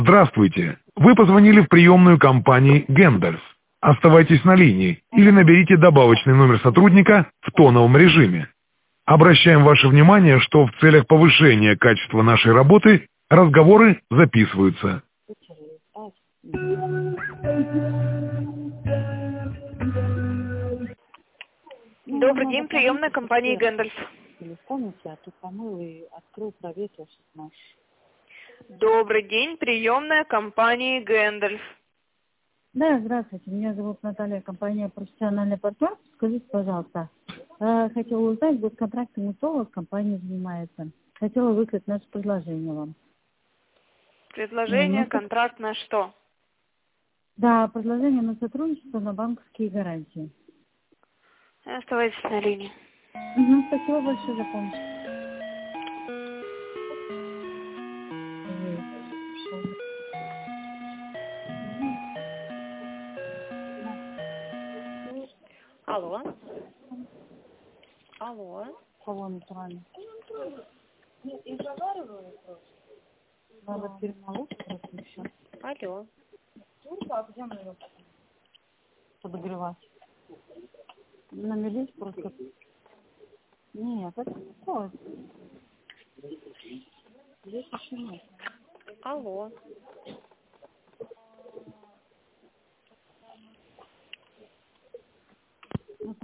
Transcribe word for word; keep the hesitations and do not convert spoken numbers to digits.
Здравствуйте. Вы позвонили в приемную компании Гэндальф. Оставайтесь на линии или наберите добавочный номер сотрудника в тоновом режиме. Обращаем ваше внимание, что в целях повышения качества нашей работы разговоры записываются. Добрый день, приемная компания Гэндальф. Помните, а тут помыл и открыл, проветрил шестнадцать. Добрый день, приемная компания Гэндальф. Да, здравствуйте. Меня зовут Наталья, компания «Профессиональный партнер». Скажите, пожалуйста, э, хотела узнать, госконтрактом УТО компания занимается. Хотела выслать наше предложение вам. Предложение, Ну, контракт на что? Да, предложение на сотрудничество на банковские гарантии. Оставайтесь на линии. Угу, спасибо большое за помощь. Алло. Алло. Кого натурально? И завариваю просто. Надо перемолоть просто еще. Алло. А где мы его подогревать? Намелить просто. Нет, это не стоит. Здесь еще нет. Алло.